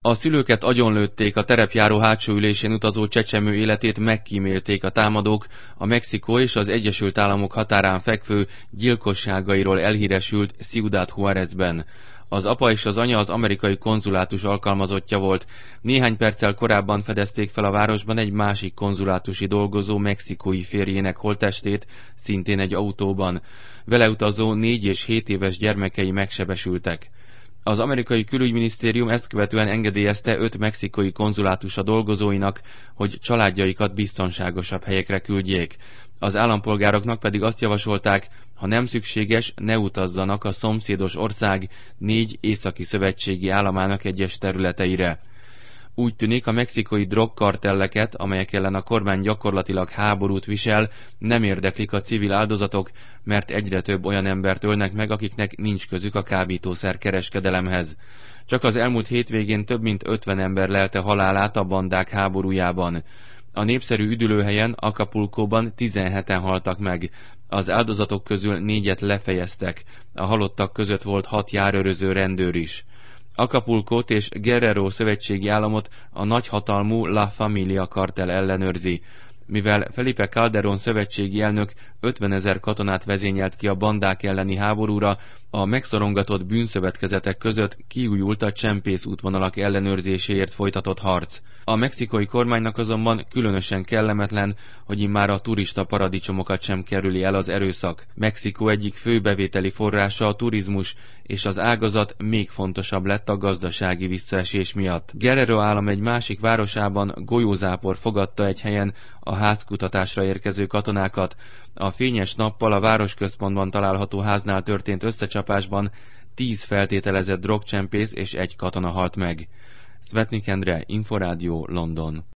A szülőket agyonlőtték, a terepjáró hátsó ülésén utazó csecsemő életét megkímélték a támadók a Mexikó és az Egyesült Államok határán fekvő gyilkosságairól elhíresült Ciudad Juárezben. Az apa és az anya az amerikai konzulátus alkalmazottja volt. Néhány perccel korábban fedezték fel a városban egy másik konzulátusi dolgozó mexikói férjének holttestét, szintén egy autóban. Vele utazó 4 és 7 éves gyermekei megsebesültek. Az amerikai külügyminisztérium ezt követően engedélyezte 5 mexikói konzulátusa dolgozóinak, hogy családjaikat biztonságosabb helyekre küldjék. Az állampolgároknak pedig azt javasolták, ha nem szükséges, ne utazzanak a szomszédos ország 4 északi szövetségi államának egyes területeire. Úgy tűnik, a mexikói drogkartelleket, amelyek ellen a kormány gyakorlatilag háborút visel, nem érdeklik a civil áldozatok, mert egyre több olyan embert ölnek meg, akiknek nincs közük a kábítószer kereskedelemhez. Csak az elmúlt hétvégén több mint 50 ember lelte halálát a bandák háborújában. A népszerű üdülőhelyen, Acapulcóban 17-en haltak meg. Az áldozatok közül 4-et lefejeztek. A halottak között volt 6 járőröző rendőr is. Acapulcót és Guerrero szövetségi államot a nagyhatalmú La Familia kartel ellenőrzi. Mivel Felipe Calderón szövetségi elnök 50 000 katonát vezényelt ki a bandák elleni háborúra, a megszorongatott bűnszövetkezetek között kiújult a csempész útvonalak ellenőrzéséért folytatott harc. A mexikói kormánynak azonban különösen kellemetlen, hogy immár a turista paradicsomokat sem kerüli el az erőszak. Mexikó egyik fő bevételi forrása a turizmus, és az ágazat még fontosabb lett a gazdasági visszaesés miatt. Guerrero állam egy másik városában golyózápor fogadta egy helyen a házkutatásra érkező katonákat. A fényes nappal a városközpontban található háznál történt összecsapásban 10 feltételezett drogcsempész és 1 katona halt meg. Szvetnik Endre, Inforádió, London.